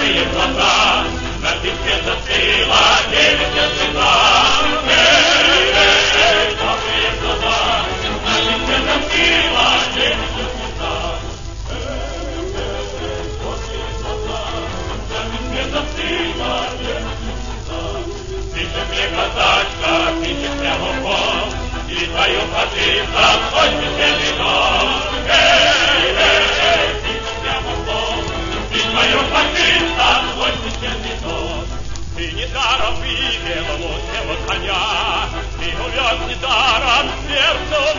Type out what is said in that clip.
косые глаза, на песке застыла девичья слеза. Косые глаза, на песке застыла девичья слеза. Косые глаза, на песке застыла девичья слеза. Пиши мне, казачка, пиши прямо в пол, и твою фашистам хоть печенный дом. Ты недаром видел лучшего коня, ты увез недаром сердце